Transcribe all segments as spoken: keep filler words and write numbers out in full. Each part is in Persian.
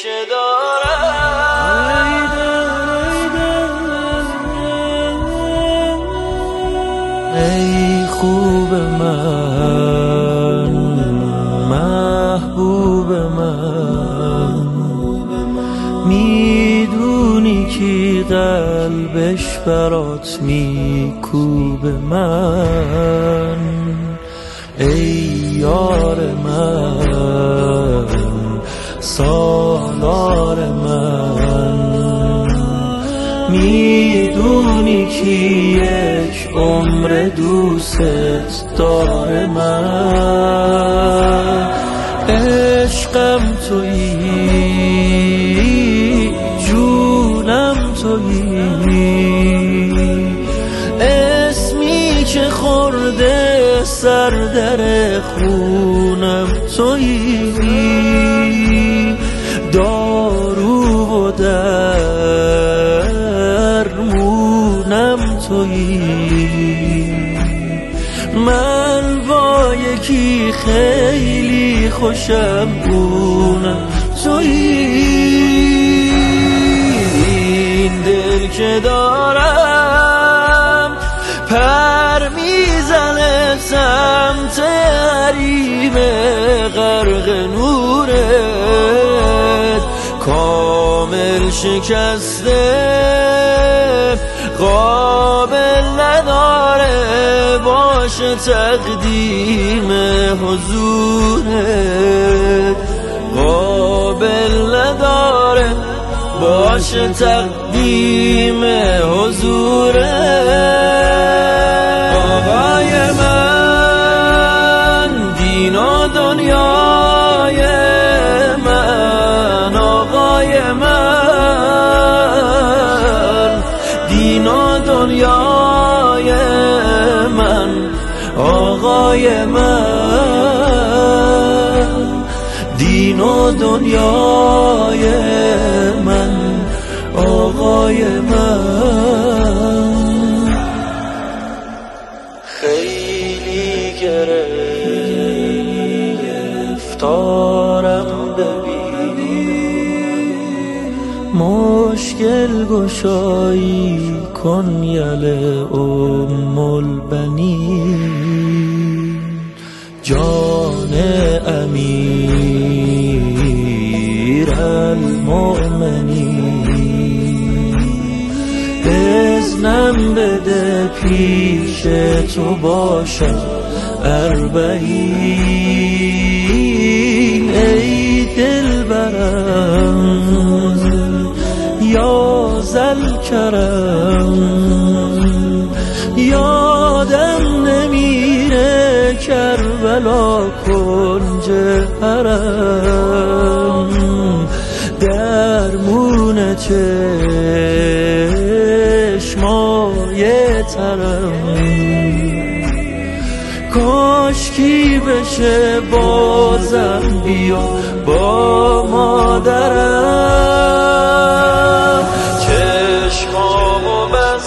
که دارم. ای خوب من، محبوب من، میدونی کی قلبش برات میکوب من. ای یار من، سالار من، میدونی کی یک عمر دوست داره من. عشقم تویی، جونم تویی، اسمی که خورده سر در خونم تویی، دارو و درمونم تویی. من با یکی خیلی خوشم، اونم تویی. این دل که دارم پر میزنه سمت حریم غرق نورت، کامل شکسته قابل نداره باشه تقدیم حضورت، قابل نداره باشه تقدیم حضورت. آقای من، دین و دنیای من، آقای من، دین و دنیای من، آقای من، دین و دنیای من، آقای من. خیلی گرفتارم ببین، مشکل گشایی کن یله ام البنین. جان امیر المؤمنین، اذنم بده پیش تو باشم اربعین. ای دلبرم یا ذوالکرم، یادم نمیره کربلا کنج حرم، درمون چشمای ترم. کاشکی بشه بازم بیا با مادرم، چشمامو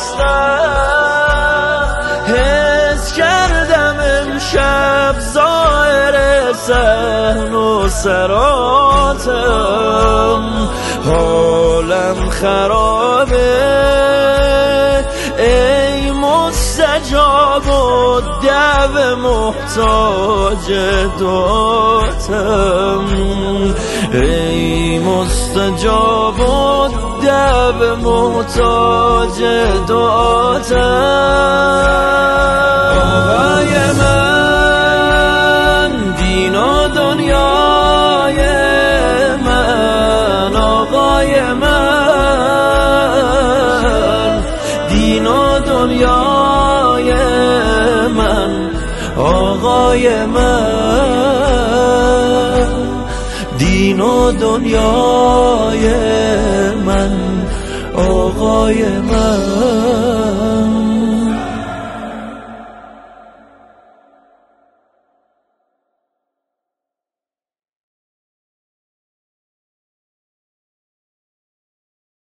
بستم حس کردم امشب ظاهر صحن و سراتم، حالم خرابه ای مستجاب و دعو محتاج دعاتم، ای مستجاب و دعو محتاج دعاتم. آقای من، دین و دنیای من، آقای من، دین و دنیای من، آقای من، دین و دنیای من، آقای من.